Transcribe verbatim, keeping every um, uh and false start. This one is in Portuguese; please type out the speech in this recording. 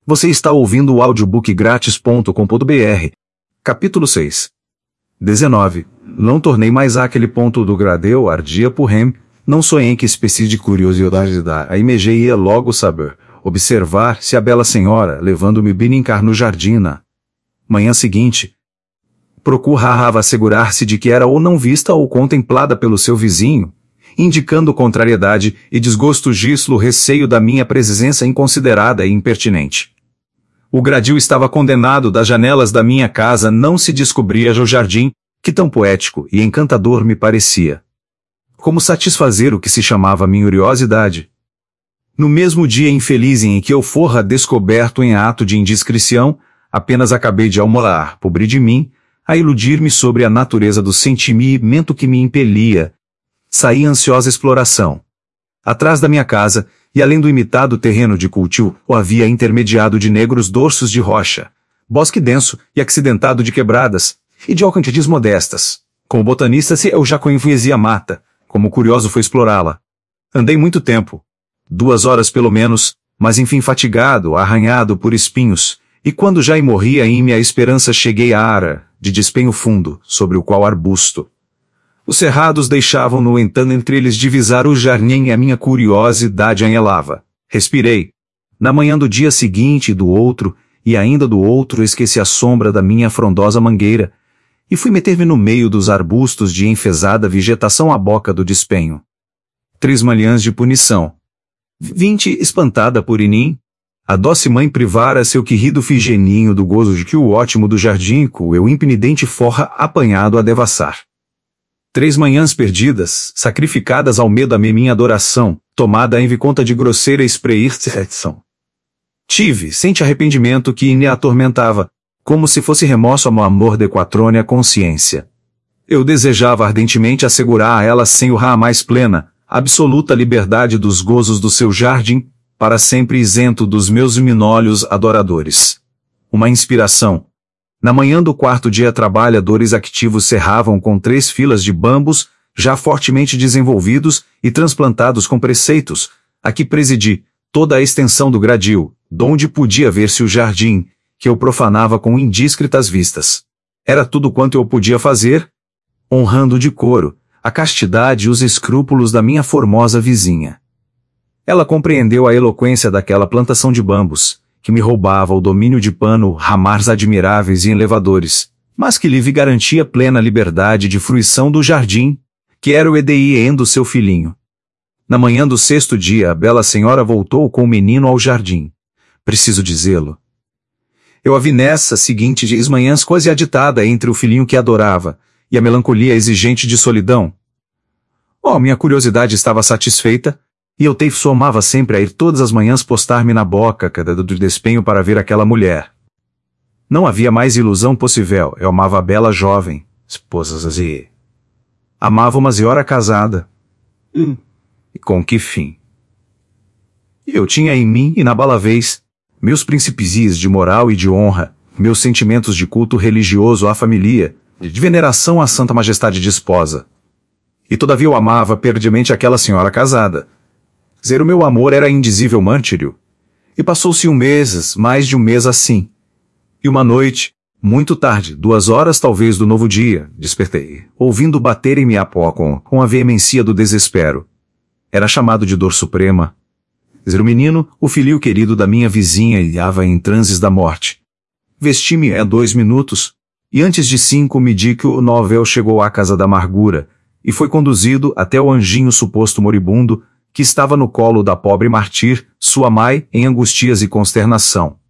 Você está ouvindo o audiobook grátis ponto com ponto br. Capítulo seis. dezenove. Não tornei mais aquele ponto do gradeu ardia por rem, não sonhei que espécie de curiosidade da a imagem ia logo saber, observar se a bela senhora, levando-me brincar no jardim na manhã seguinte. Procurava assegurar-se de que era ou não vista ou contemplada pelo seu vizinho, indicando contrariedade e desgosto gislo receio da minha presença inconsiderada e impertinente. O gradil estava condenado das janelas da minha casa, não se descobria o jardim, que tão poético e encantador me parecia. Como satisfazer o que se chamava minha curiosidade? No mesmo dia infeliz em que eu fora descoberto em ato de indiscrição, apenas acabei de almoçar, pobre de mim, a iludir-me sobre a natureza do sentimento que me impelia. Saí ansiosa exploração. Atrás da minha casa, e além do imitado terreno de cultivo, o havia intermediado de negros dorsos de rocha, bosque denso e acidentado de quebradas, e de alcantidades modestas. Como botanista se eu já conhecia a mata, como curioso foi explorá-la. Andei muito tempo, duas horas pelo menos, mas enfim fatigado, arranhado por espinhos, e quando já morria em minha esperança cheguei à ara, de despenho fundo, sobre o qual arbusto. Os cerrados deixavam, no entanto, entre eles divisar o jardim e a minha curiosidade anelava. Respirei. Na manhã do dia seguinte e do outro, e ainda do outro, esqueci a sombra da minha frondosa mangueira, e fui meter-me no meio dos arbustos de enfesada vegetação à boca do despenho. Três manhãs de punição. Vinte, espantada por Inim. A doce mãe privara seu querido figeninho do gozo de que o ótimo do jardim com eu impenitente forra apanhado a devassar. Três manhãs perdidas, sacrificadas ao medo da minha adoração, tomada em conta de grosseira expressão. Tive, sente arrependimento que me atormentava, como se fosse remorso ao amor de quatrônia consciência. Eu desejava ardentemente assegurar a ela sem o ra mais plena, absoluta liberdade dos gozos do seu jardim, para sempre isento dos meus minolhos adoradores. Uma inspiração. Na manhã do quarto dia trabalhadores ativos cerravam com três filas de bambus, já fortemente desenvolvidos e transplantados com preceitos, a que presidi, toda a extensão do gradil, donde podia ver-se o jardim, que eu profanava com indiscretas vistas. Era tudo quanto eu podia fazer, honrando de coro, a castidade e os escrúpulos da minha formosa vizinha. Ela compreendeu a eloquência daquela plantação de bambus, que me roubava o domínio de pano, ramars admiráveis e elevadores, mas que lhe garantia plena liberdade de fruição do jardim, que era o Edei do seu filhinho. Na manhã do sexto dia a bela senhora voltou com o menino ao jardim. Preciso dizê-lo. Eu a vi nessa seguinte dias manhãs quase agitada entre o filhinho que adorava, e a melancolia exigente de solidão. Oh, minha curiosidade estava satisfeita, e eu te somava sempre a ir todas as manhãs postar-me na boca cada do despenho para ver aquela mulher. Não havia mais ilusão possível, eu amava a bela jovem, esposas e... Amava uma senhora casada. Hum. E com que fim? Eu tinha em mim, inabaláveis, meus princípios de moral e de honra, meus sentimentos de culto religioso à família, de veneração à santa majestade de esposa. E todavia eu amava perdiamente aquela senhora casada. Dizer o meu amor era indizível mártírio. E passou-se um mês, mais de um mês assim. E uma noite, muito tarde, duas horas talvez do novo dia, despertei, ouvindo baterem-me a pó com, com a veemência do desespero. Era chamado de dor suprema. Dizer o menino, o filho querido da minha vizinha, ilhava em transes da morte. Vesti-me há dois minutos, e antes de cinco me di que o novel chegou à casa da amargura, e foi conduzido até o anjinho suposto moribundo, que estava no colo da pobre mártir, sua mãe, em angustias e consternação.